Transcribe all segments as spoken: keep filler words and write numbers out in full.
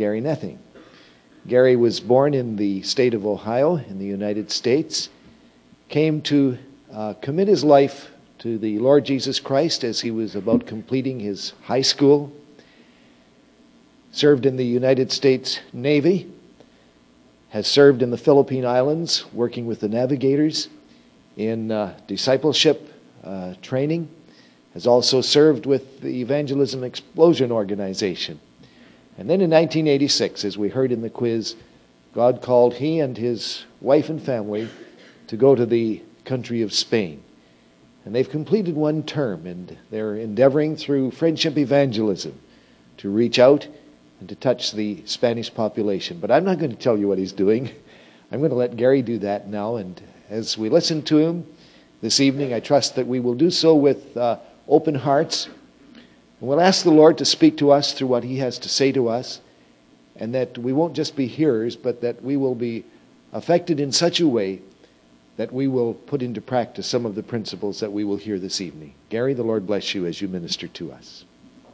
Gary Nething. Gary was born in the state of Ohio in the United States, came to uh, commit his life to the Lord Jesus Christ as he was about completing his high school, served in the United States Navy, has served in the Philippine Islands working with the navigators in uh, discipleship uh, training, has also served with the Evangelism Explosion Organization. And then in nineteen eighty-six, as we heard in the quiz, God called he and his wife and family to go to the country of Spain. And they've completed one term, and they're endeavoring through friendship evangelism to reach out and to touch the Spanish population. But I'm not going to tell you what he's doing. I'm going to let Gary do that now. And as we listen to him this evening, I trust that we will do so with uh, open hearts. And we'll ask the Lord to speak to us through what he has to say to us, and that we won't just be hearers, but that we will be affected in such a way that we will put into practice some of the principles that we will hear this evening. Gary, the Lord bless you as you minister to us.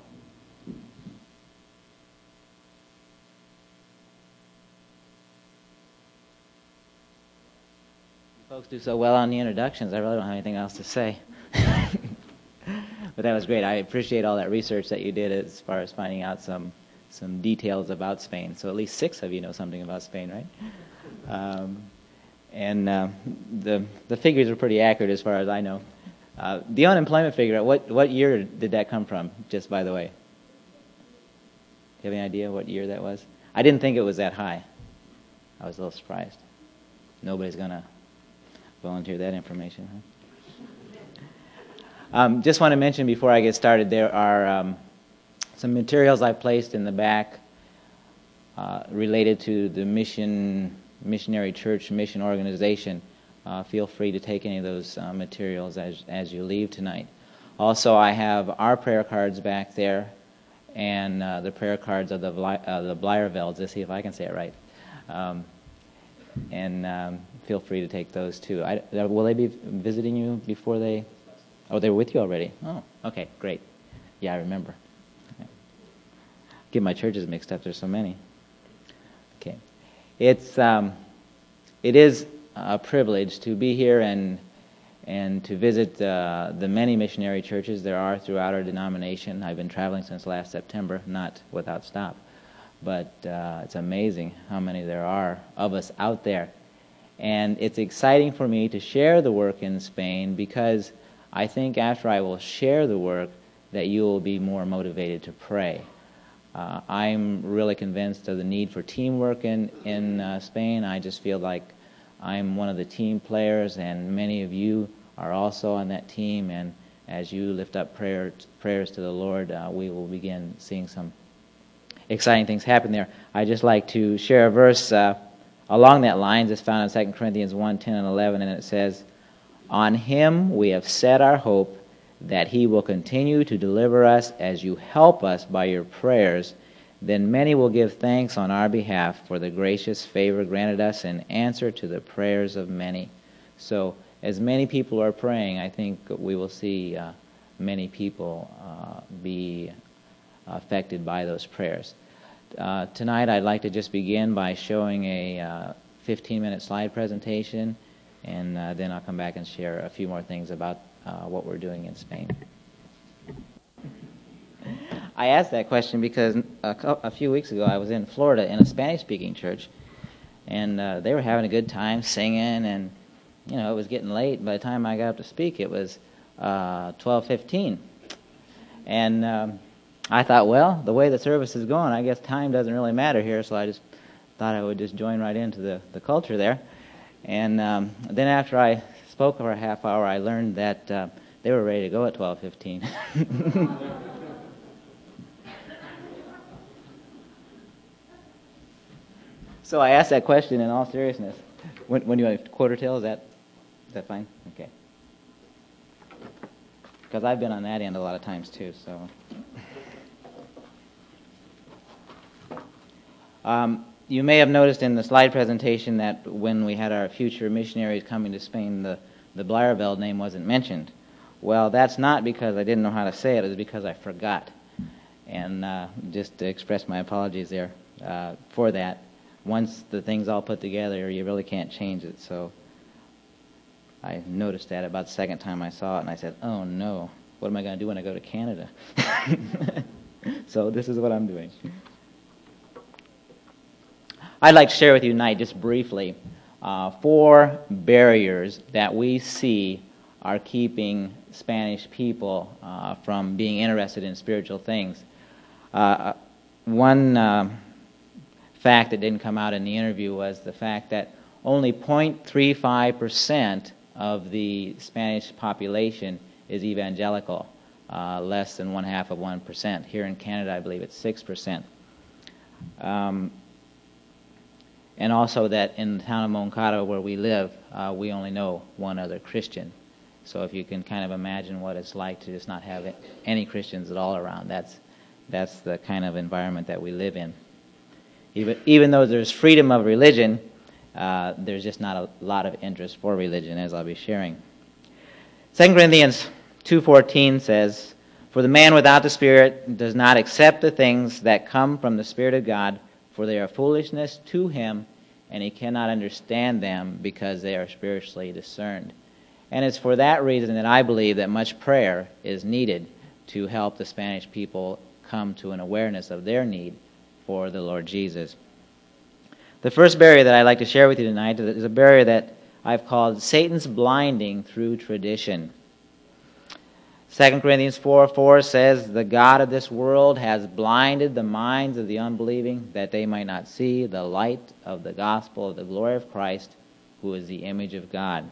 Folks do so well on the introductions, I really don't have anything else to say. But that was great. I appreciate all that research that you did as far as finding out some some details about Spain. So at least six of you know something about Spain, right? Um, and uh, the the figures are pretty accurate as far as I know. Uh, the unemployment figure, what what year did that come from, just by the way? Do you have any idea what year that was? I didn't think it was that high. I was a little surprised. Nobody's going to volunteer that information, huh? Um, just want to mention before I get started, there are um, some materials I placed in the back uh, related to the mission, missionary church mission organization. Uh, feel free to take any of those uh, materials as, as you leave tonight. Also, I have our prayer cards back there and uh, the prayer cards of the, uh, the Bleiervelds. Let's see if I can say it right. Um, and um, feel free to take those too. I, will they be visiting you before they... Oh, they were with you already? Oh, okay, great. Yeah, I remember. Okay. Get my churches mixed up. There's so many. Okay. It's, um, it is a privilege to be here and, and to visit uh, the many missionary churches there are throughout our denomination. I've been traveling since last September, not without stop. But uh, it's amazing how many there are of us out there. And it's exciting for me to share the work in Spain because I think after I will share the work that you will be more motivated to pray. Uh, I'm really convinced of the need for teamwork in, in uh, Spain. I just feel like I'm one of the team players, and many of you are also on that team, and as you lift up prayer, prayers to the Lord, uh, we will begin seeing some exciting things happen there. I'd just like to share a verse uh, along that line. It's found in Second Corinthians one, ten and eleven, and it says, "On him we have set our hope that he will continue to deliver us as you help us by your prayers. Then many will give thanks on our behalf for the gracious favor granted us in answer to the prayers of many." So as many people are praying, I think we will see uh, many people uh, be affected by those prayers. Uh, tonight I'd like to just begin by showing a uh, fifteen minute slide presentation, and uh, then I'll come back and share a few more things about uh, what we're doing in Spain. I asked that question because a, a few weeks ago I was in Florida in a Spanish-speaking church, and uh, they were having a good time singing, and you know it was getting late. By the time I got up to speak, it was uh, twelve fifteen, and um, I thought, well, the way the service is going, I guess time doesn't really matter here, so I just thought I would just join right into the, the culture there. And um, then after I spoke for a half hour, I learned that uh, they were ready to go at twelve fifteen. So I asked that question in all seriousness. When, when you have a quarter till, is that, is that fine? Okay. Because I've been on that end a lot of times too, so... Um, you may have noticed in the slide presentation that when we had our future missionaries coming to Spain, the, the Bleierveld name wasn't mentioned. Well, that's not because I didn't know how to say it, it was because I forgot. And uh, just to express my apologies there uh, for that. Once the thing's all put together, you really can't change it. So I noticed that about the second time I saw it, and I said, oh no, what am I going to do when I go to Canada? So this is what I'm doing. I'd like to share with you tonight, just briefly, uh, four barriers that we see are keeping Spanish people uh, from being interested in spiritual things. Uh, one uh, fact that didn't come out in the interview was the fact that only zero point three five percent of the Spanish population is evangelical, uh, less than one half of one percent. Here in Canada, I believe it's six percent. Um, and also that in the town of Moncada, where we live, uh, we only know one other Christian. So if you can kind of imagine what it's like to just not have any Christians at all around, that's that's the kind of environment that we live in. Even, even though there's freedom of religion, uh, there's just not a lot of interest for religion, as I'll be sharing. Second Corinthians two fourteen says, "For the man without the Spirit does not accept the things that come from the Spirit of God, for they are foolishness to him, and he cannot understand them because they are spiritually discerned." And it's for that reason that I believe that much prayer is needed to help the Spanish people come to an awareness of their need for the Lord Jesus. The first barrier that I'd like to share with you tonight is a barrier that I've called Satan's blinding through tradition. Second Corinthians four four says, "The God of this world has blinded the minds of the unbelieving, that they might not see the light of the gospel of the glory of Christ, who is the image of God."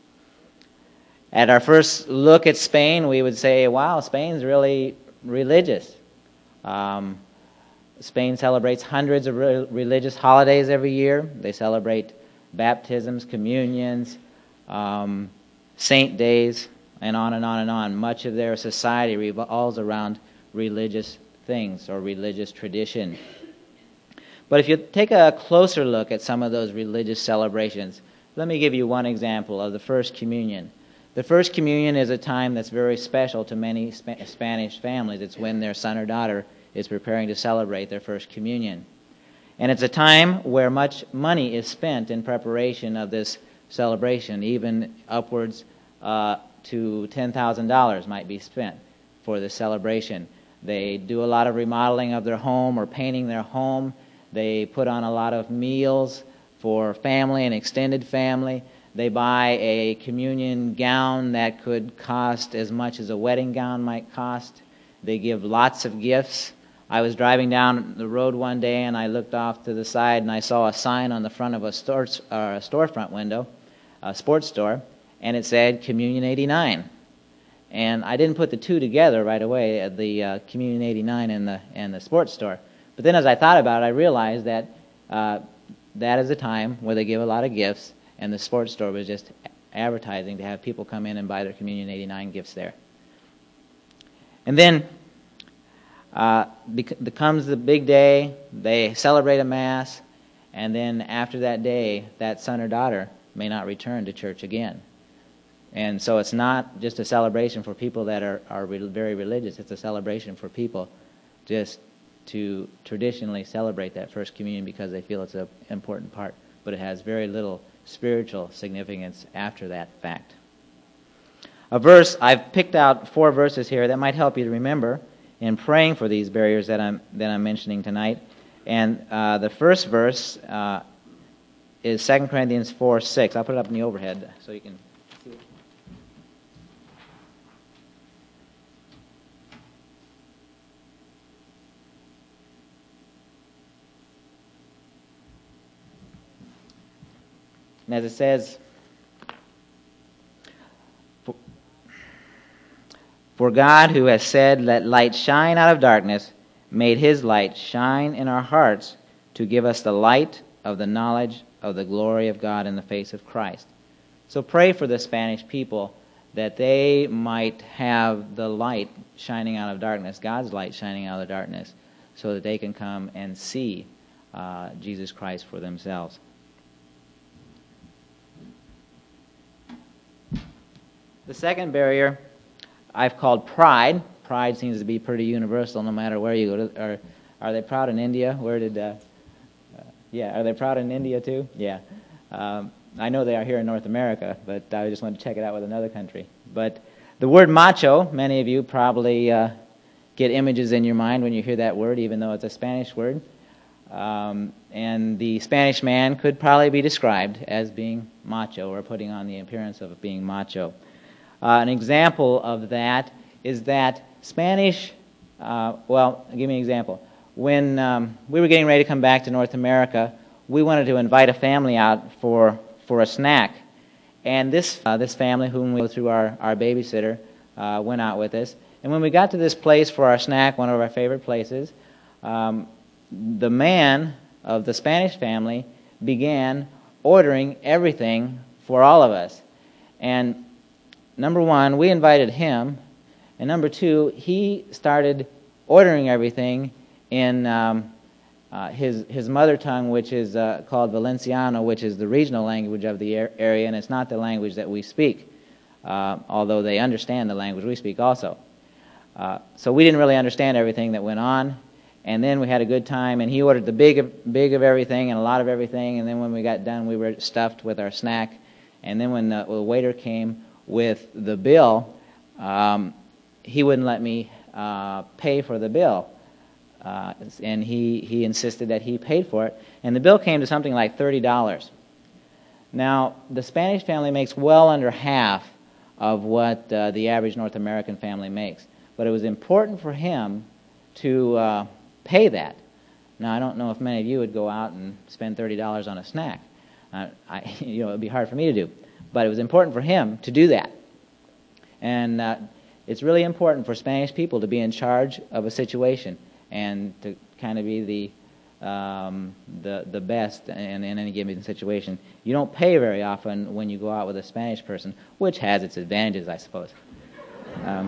At our first look at Spain, we would say, wow, Spain's really religious. Um, Spain celebrates hundreds of re- religious holidays every year. They celebrate baptisms, communions, um, saint days, and on and on and on. Much of their society revolves around religious things or religious tradition. But if you take a closer look at some of those religious celebrations, let me give you one example of the First Communion. The First Communion is a time that's very special to many Sp- Spanish families. It's when their son or daughter is preparing to celebrate their First Communion. And it's a time where much money is spent in preparation of this celebration. Even upwards uh, to ten thousand dollars might be spent for this celebration. They do a lot of remodeling of their home or painting their home. They put on a lot of meals for family and extended family. They buy a communion gown that could cost as much as a wedding gown might cost. They give lots of gifts. I was driving down the road one day and I looked off to the side and I saw a sign on the front of a, store, uh, a storefront window, a sports store, and it said Communion eighty-nine. And I didn't put the two together right away, at the uh, Communion eighty-nine and the, and the sports store. But then as I thought about it, I realized that uh, that is a time where they give a lot of gifts, and the sports store was just advertising to have people come in and buy their Communion eighty-nine gifts there. And then uh, bec- comes the big day, they celebrate a Mass, and then after that day, that son or daughter may not return to church again. And so it's not just a celebration for people that are, are re- very religious, it's a celebration for people just to traditionally celebrate that First Communion because they feel it's an important part, but it has very little spiritual significance after that fact. A verse, I've picked out four verses here that might help you to remember in praying for these barriers that I'm that I'm mentioning tonight. And uh, the first verse uh, is Second Corinthians four six. I'll put it up in the overhead so you can see it. And as it says, for, for God, who has said, "Let light shine out of darkness," made his light shine in our hearts to give us the light of the knowledge of the glory of God in the face of Christ. So pray for the Spanish people that they might have the light shining out of darkness, God's light shining out of the darkness, so that they can come and see uh, Jesus Christ for themselves. The second barrier I've called pride. Pride seems to be pretty universal no matter where you go to. Are, are they proud in India? Where did uh, Yeah, are they proud in India too? Yeah. Um, I know they are here in North America, but I just wanted to check it out with another country. But the word macho, many of you probably uh, get images in your mind when you hear that word, even though it's a Spanish word. Um, and the Spanish man could probably be described as being macho or putting on the appearance of being macho. Uh, an example of that is that Spanish, uh, well, give me an example. When um, we were getting ready to come back to North America, we wanted to invite a family out for, for a snack. And this, uh, this family, whom we go through our, our babysitter, uh, went out with us. And when we got to this place for our snack, one of our favorite places, um, the man of the Spanish family began ordering everything for all of us. And number one, we invited him, and number two, he started ordering everything in um, uh, his his mother tongue, which is uh, called Valenciano, which is the regional language of the area, and it's not the language that we speak, uh, although they understand the language we speak also. Uh, so we didn't really understand everything that went on. And then we had a good time, and he ordered the big of, big of everything and a lot of everything, and then when we got done, we were stuffed with our snack. And then when the, the waiter came with the bill, um, he wouldn't let me uh, pay for the bill. Uh, and he, he insisted that he paid for it. And the bill came to something like thirty dollars. Now, the Spanish family makes well under half of what uh, the average North American family makes. But it was important for him to uh, pay that. Now, I don't know if many of you would go out and spend thirty dollars on a snack. Uh, I, you know, it would be hard for me to do. But it was important for him to do that. And uh, it's really important for Spanish people to be in charge of a situation and to kind of be the, um, the, the best in, in any given situation. You don't pay very often when you go out with a Spanish person, which has its advantages, I suppose. Um,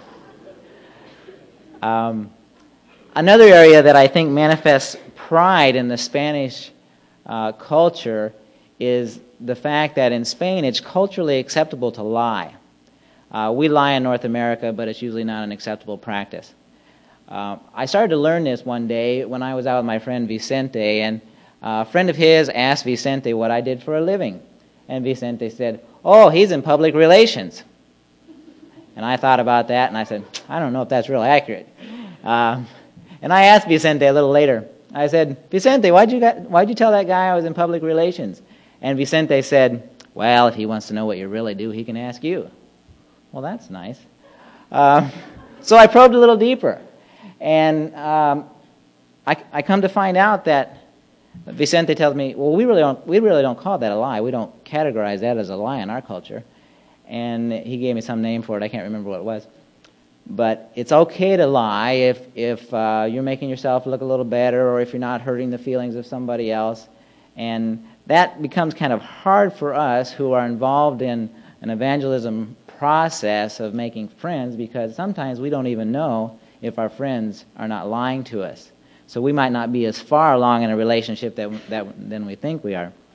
um, Another area that I think manifests pride in the Spanish uh, culture is the fact that in Spain it's culturally acceptable to lie. Uh, we lie in North America, but it's usually not an acceptable practice. Uh, I started to learn this one day when I was out with my friend Vicente, and a friend of his asked Vicente what I did for a living. And Vicente said, "Oh, he's in public relations." And I thought about that, and I said, I don't know if that's real accurate. Uh, And I asked Vicente a little later. I said, "Vicente, why'd you got, why'd you tell that guy I was in public relations?" And Vicente said, "Well, if he wants to know what you really do, he can ask you." Well, that's nice. Uh, so I probed a little deeper, and um, I, I come to find out that Vicente tells me, "Well, we really don't we really don't call that a lie. We don't categorize that as a lie in our culture." And he gave me some name for it. I can't remember what it was. But it's okay to lie if, if uh, you're making yourself look a little better or if you're not hurting the feelings of somebody else. And that becomes kind of hard for us who are involved in an evangelism process of making friends, because sometimes we don't even know if our friends are not lying to us. So we might not be as far along in a relationship that, that, than we think we are.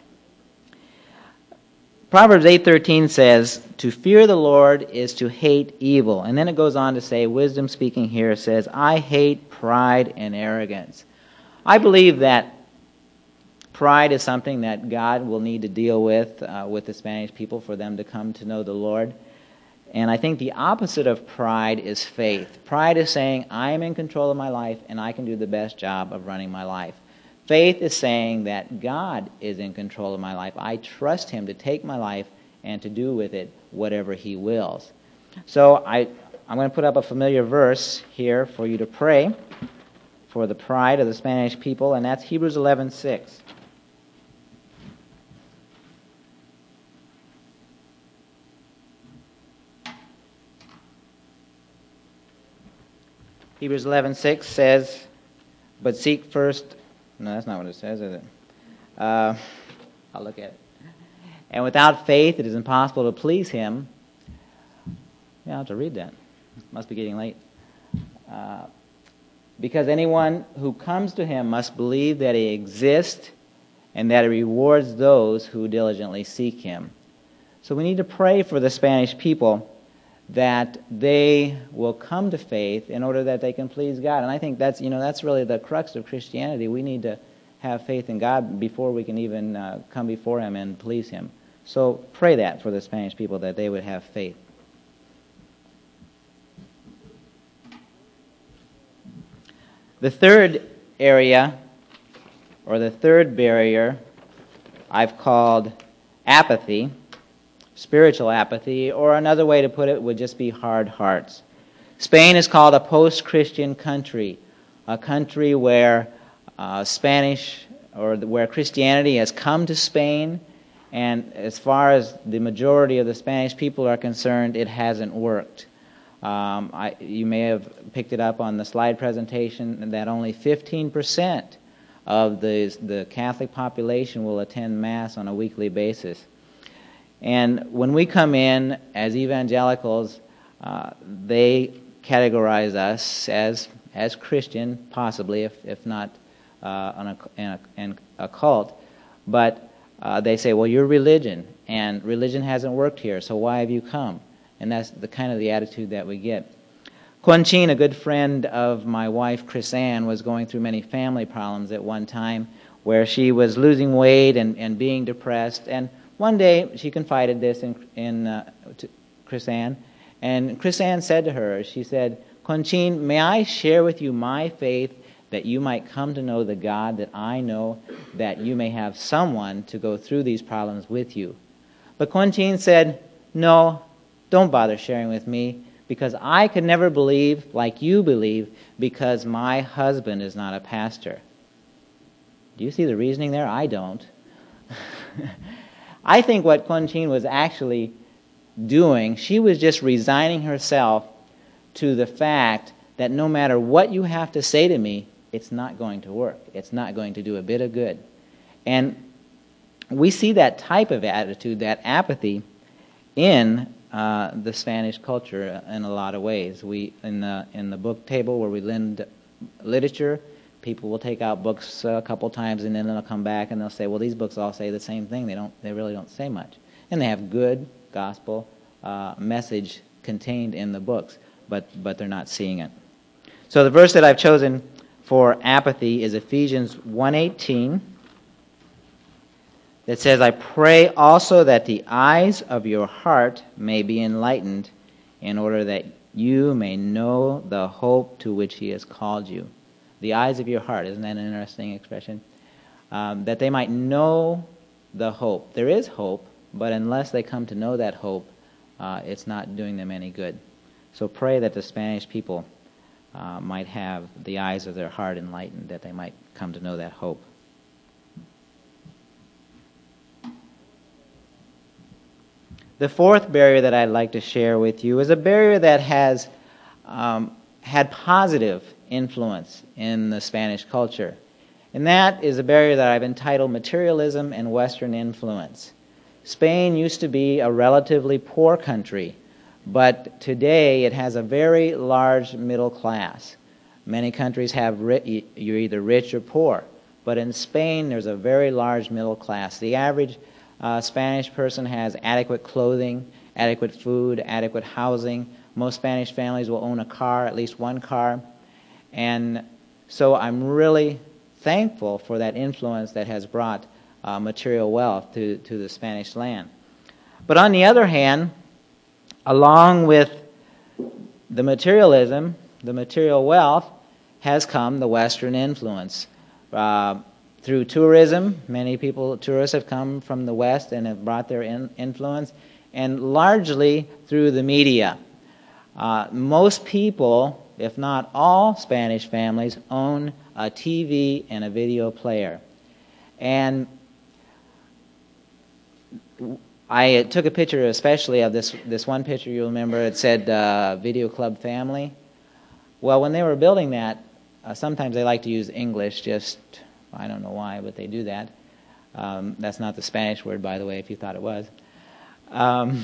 Proverbs eight thirteen says, "To fear the Lord is to hate evil." And then it goes on to say, wisdom speaking here says, "I hate pride and arrogance." I believe that pride is something that God will need to deal with uh, with the Spanish people for them to come to know the Lord. And I think the opposite of pride is faith. Pride is saying, I am in control of my life and I can do the best job of running my life. Faith is saying that God is in control of my life. I trust Him to take my life and to do with it whatever He wills. So I, I'm going to put up a familiar verse here for you to pray for the pride of the Spanish people, and that's Hebrews eleven six. Hebrews eleven six says, "But seek first..." No, that's not what it says, is it? Uh, I'll look at it. "And without faith it is impossible to please Him." Yeah, I'll have to read that. Must be getting late. Uh, "because anyone who comes to Him must believe that He exists and that He rewards those who diligently seek Him." So we need to pray for the Spanish people that they will come to faith in order that they can please God. And I think that's, you know, that's really the crux of Christianity. We need to have faith in God before we can even uh, come before Him and please Him. So pray that for the Spanish people, that they would have faith. The third area, or the third barrier, I've called apathy, spiritual apathy, or another way to put it would just be hard hearts. Spain is called a post-Christian country, a country where uh, Spanish, or where Christianity has come to Spain, and as far as the majority of the Spanish people are concerned, it hasn't worked. Um, I, you may have picked it up on the slide presentation that only fifteen percent of the, the Catholic population will attend Mass on a weekly basis. And when we come in as evangelicals, uh, they categorize us as as Christian, possibly, if, if not uh, an, an, an, a cult. But uh, they say, well, you're religion, and religion hasn't worked here, so why have you come? And that's the kind of the attitude that we get. Conchine, a good friend of my wife, Chris Ann, was going through many family problems at one time where she was losing weight and, and being depressed. And one day she confided this in, in uh, to Chris Ann. And Chris Ann said to her, she said, Conchine, may I share with you my faith that you might come to know the God that I know, that you may have someone to go through these problems with you. But Conchine said, no, don't bother sharing with me, because I could never believe like you believe, because my husband is not a pastor. Do you see the reasoning there? I don't. I think what Conchine was actually doing, she was just resigning herself to the fact that no matter what you have to say to me, it's not going to work. It's not going to do a bit of good. And we see that type of attitude, that apathy, in uh, the Spanish culture in a lot of ways. We in the in the book table where we lend literature, people will take out books a couple times and then they'll come back and they'll say, well, these books all say the same thing. They don't. They really don't say much. And they have good gospel uh, message contained in the books, but but they're not seeing it. So the verse that I've chosen for apathy is Ephesians one eighteen. That says, I pray also that the eyes of your heart may be enlightened, in order that you may know the hope to which He has called you. The eyes of your heart, isn't that an interesting expression? Um, that they might know the hope. There is hope, but unless they come to know that hope, uh, it's not doing them any good. So pray that the Spanish people uh, might have the eyes of their heart enlightened, that they might come to know that hope. The fourth barrier that I'd like to share with you is a barrier that has um, had positive influence in the Spanish culture. And that is a barrier that I've entitled Materialism and Western Influence. Spain used to be a relatively poor country, but today it has a very large middle class. Many countries have ri- you're either rich or poor, but in Spain there's a very large middle class. The average Uh, Spanish person has adequate clothing, adequate food, adequate housing. Most Spanish families will own a car, at least one car. And so I'm really thankful for that influence that has brought uh, material wealth to, to the Spanish land. But on the other hand, along with the materialism, the material wealth, has come the Western influence. Uh, Through tourism, many people, tourists have come from the West and have brought their in, influence, and largely through the media. Uh, most people, if not all Spanish families, own a T V and a video player. And I took a picture especially of this, this one picture you'll remember. It said uh, Video Club Family. Well, when they were building that, uh, sometimes they like to use English, just... I don't know why, but they do that. Um, that's not the Spanish word, by the way, if you thought it was. Um,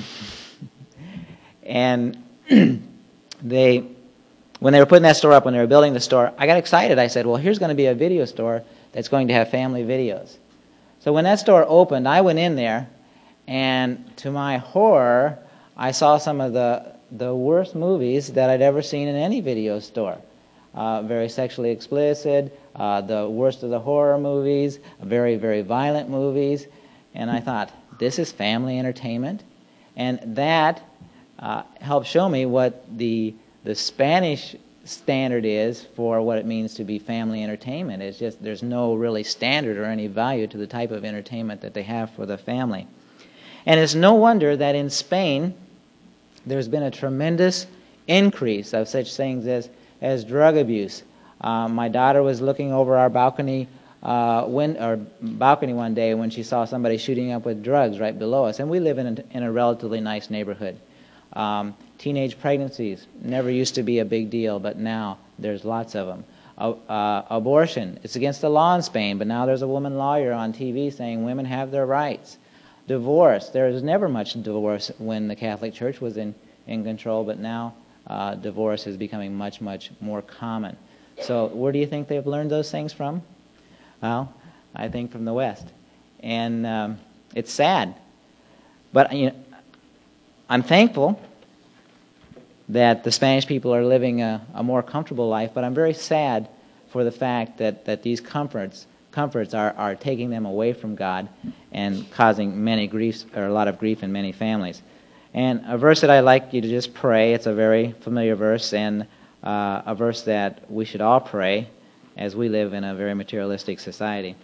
and they, when they were putting that store up, when they were building the store, I got excited. I said, well, here's going to be a video store that's going to have family videos. So when that store opened, I went in there, and to my horror, I saw some of the, the worst movies that I'd ever seen in any video store. Uh, very sexually explicit, uh, the worst of the horror movies, very, very violent movies. And I thought, this is family entertainment? And that uh, helped show me what the the Spanish standard is for what it means to be family entertainment. It's just there's no really standard or any value to the type of entertainment that they have for the family. And it's no wonder that in Spain there's been a tremendous increase of such things as, as drug abuse. Uh, my daughter was looking over our balcony uh, win- or balcony one day when she saw somebody shooting up with drugs right below us. And we live in a, in a relatively nice neighborhood. Um, teenage pregnancies never used to be a big deal, but now there's lots of them. Uh, uh, abortion, it's against the law in Spain, but now there's a woman lawyer on T V saying women have their rights. Divorce, there was never much divorce when the Catholic Church was in, in control, but now uh, divorce is becoming much, much more common. So where do you think they've learned those things from? Well, I think from the West. And um, it's sad. But you know, I'm thankful that the Spanish people are living a, a more comfortable life, but I'm very sad for the fact that, that these comforts comforts are, are taking them away from God and causing many griefs, or a lot of grief in many families. And a verse that I'd like you to just pray, it's a very familiar verse, and uh, a verse that we should all pray as we live in a very materialistic society.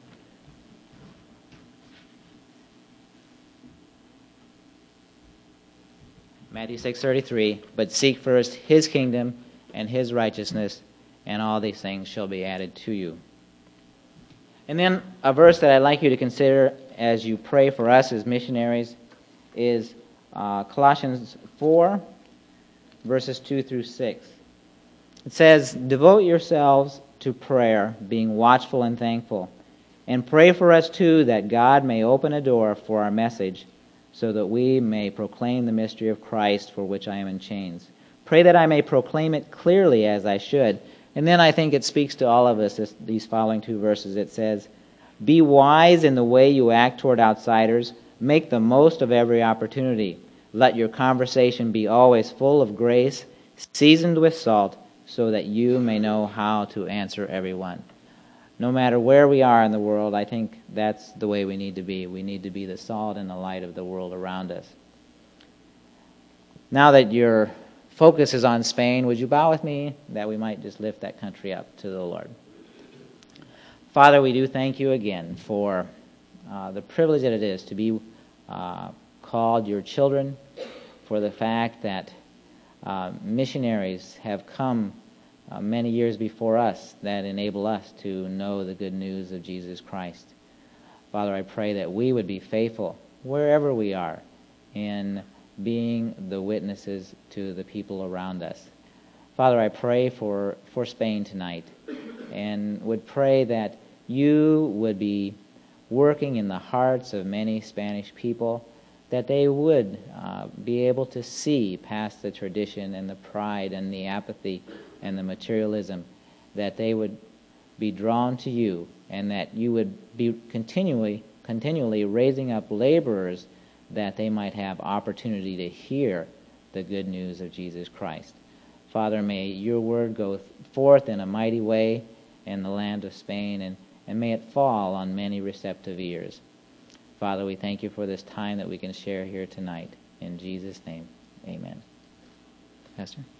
Matthew six thirty-three, but seek first his kingdom and his righteousness, and all these things shall be added to you. And then a verse that I'd like you to consider as you pray for us as missionaries is uh, Colossians four, verses two through six. It says, devote yourselves to prayer, being watchful and thankful, and pray for us too that God may open a door for our message, so that we may proclaim the mystery of Christ, for which I am in chains. Pray that I may proclaim it clearly as I should. And then I think it speaks to all of us, this, these following two verses. It says, be wise in the way you act toward outsiders. Make the most of every opportunity. Let your conversation be always full of grace, seasoned with salt, so that you may know how to answer everyone. No matter where we are in the world, I think that's the way we need to be. We need to be the salt and the light of the world around us. Now that your focus is on Spain, would you bow with me that we might just lift that country up to the Lord? Father, we do thank you again for uh, the privilege that it is to be uh, called your children, for the fact that uh, missionaries have come Uh, many years before us that enable us to know the good news of Jesus Christ. Father, I pray that we would be faithful wherever we are in being the witnesses to the people around us. Father, I pray for, for Spain tonight, and would pray that you would be working in the hearts of many Spanish people, that they would uh, be able to see past the tradition and the pride and the apathy and the materialism, that they would be drawn to you, and that you would be continually continually raising up laborers that they might have opportunity to hear the good news of Jesus Christ. Father, may your word go forth in a mighty way in the land of Spain, and, and may it fall on many receptive ears. Father, we thank you for this time that we can share here tonight. In Jesus' name, amen. Pastor?